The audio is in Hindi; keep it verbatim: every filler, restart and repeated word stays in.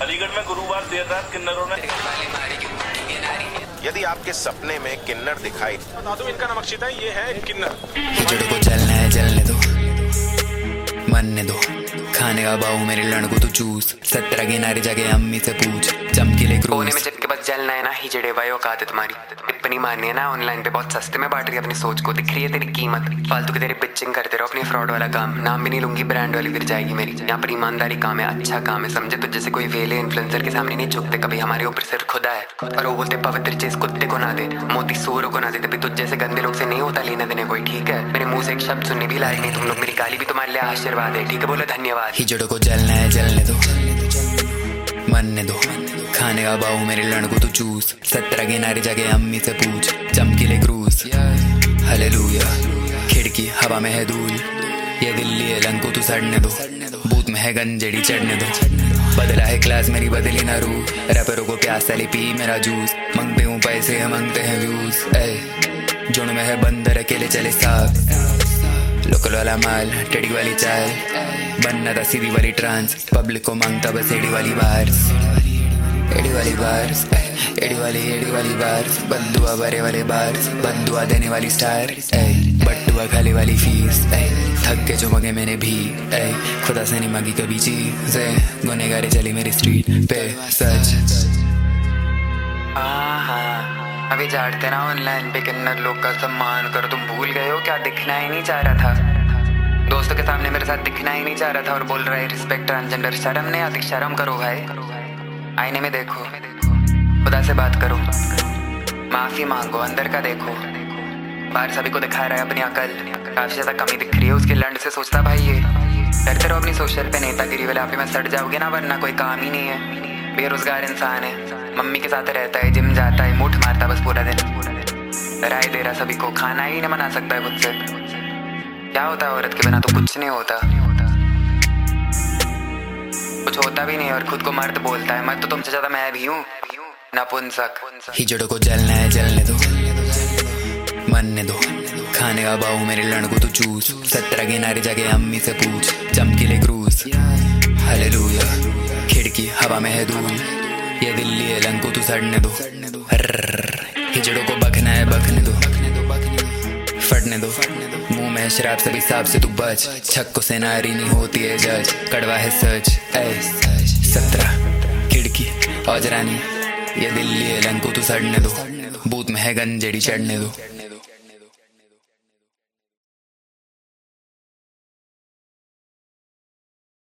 अलीगढ़ में गुरुवार देर रात किन्नरों ने यदि आपके सपने में किन्नर दिखाई बता दूं इनका नमकशीदा ये है किन्नर। खिचड़ी को चलना है जलने दो, मनने दो, खाने का बाऊ मेरे लड़को तो चूस, सत्रह किनारे जाके अम्मी से पूछ, चमकीले कोने में चिपके बस जलना है ना हिजड़े भाई औकात है तुम्हारी, टिप्पणी मारनी है ना ऑनलाइन पे बहुत सस्ते में बांट रही है अपनी सोच को, दिख रही है तेरी कीमत, फालतू की तेरी पिचिंग करते रहो अपनी फ्रॉड वाला काम, नाम भी नहीं लूंगी ब्रांड वाली फिर जाएगी मेरी, यहाँ पर ईमानदारी काम है, अच्छा काम है, समझे तो जैसे कोई वेले इन्फ्लुएंसर के सामने नहीं झुकते कभी, हमारे ऊपर सिर खुदा है और वो बोलते पवित्र चीज कुत्ते को ना दे, मोती सूरों को ना दे, तभी तुझ जैसे गंदे लोग से नहीं होता लेना देने कोई, ठीक है मेरे मुंह से एक शब्द सुनने भी लायक नहीं तुम लोग, मेरी गाली भी तुम्हारे लिए आशीर्वाद है, ठीक है बोलो धन्यवाद। हिजड़ों को जलना है जलने दो, मनने दो, खाने का बाऊ मेरे लड़को तो चूस, सत्रह किनारे जाके अम्मी से पूछ, चमकीले क्रूज हालेलुया, खिड़की हवा में है धूल, ये दिल्ली है लंको तू सड़ने दो, बूथ में है गंजेड़ी चढ़ने दो, बदला है क्लास मेरी बदली ना रू, रैपरों को प्यास साली पी मेरा जूस, मांगते हूँ पैसे मांगते हैं व्यूज, ए जोड़ में है बंदर अकेले चले साफ, लोकल वाला माल टेडी वाली चाल, बनना था सीधी वाली ट्रांस, पब्लिक को मांगता बस एडी वाली बार्स, एडी वाली बार्स, एडी वाली एडी वाली बार्स, बद्दुआ भरे वाले बार्स, बद्दुआ देने वाली स्टार, बट्टुआ खाली वाली फीस, थक के जो मांगे मैंने भी, खुदा से नहीं मांगी कभी चीज, गुनेगारी चली मेरी स्ट्रीट पे सच। अभी झाड़ते ना ऑनलाइन पे किन्नर लोग का सम्मान करो, तुम भूल गए हो क्या दिखना ही नहीं चाह रहा था, दोस्तों के सामने मेरे साथ दिखना ही नहीं चाह रहा था और बोल रहा है रिस्पेक्ट ट्रांसजेंडर, शर्म नहीं आती, शर्म करो भाई, आईने में देखो, खुदा से बात करो, माफी मांगो, अंदर का देखो, बाहर सभी को दिखा रहा है अपनी अकल, काफी ज्यादा कमी दिख रही है उसके लंड से, सोचता भाई ये करते रहो अपनी सोशल पे नेतागिरी वाले, आप में सड़ जाओगे ना वरना कोई काम ही नहीं है, बेरोजगार इंसान है, मम्मी के साथ रहता है, जिम जाता है, मुठ मारता बस पूरा दिन, राय दे रहा सभी को, खाना ही नहीं बना सकता है खुद से, क्या होता है औरत के बिना तो कुछ नहीं होता, कुछ होता भी नहीं और खुद को मर्द बोलता है, मर्द तो तुमसे ज्यादा मैं भी हूँ नपुंसक। हिजड़ों को जलना है जलने दो, मनने दो, खाने का बाऊ मेरे लड़को तो चूस, सत्रह किनारे जाके अम्मी से पूछ, चमकीले क्रूज हालेलुया, खिड़की हवा में है धूल, ये दिल्ली है लंको तू सड़ने दो, हिजड़ों को बखना है बखने दो, फटने दो, मुंह में शराब सभी साहब से तू बच, छक्कों से नारी नहीं होती है जज, कड़वा है सच, ऐ सत्रह खिड़की औजरानी, ये दिल्ली है लंको तू सड़ने दो, बूथ में है गंजेड़ी चढ़ने दो।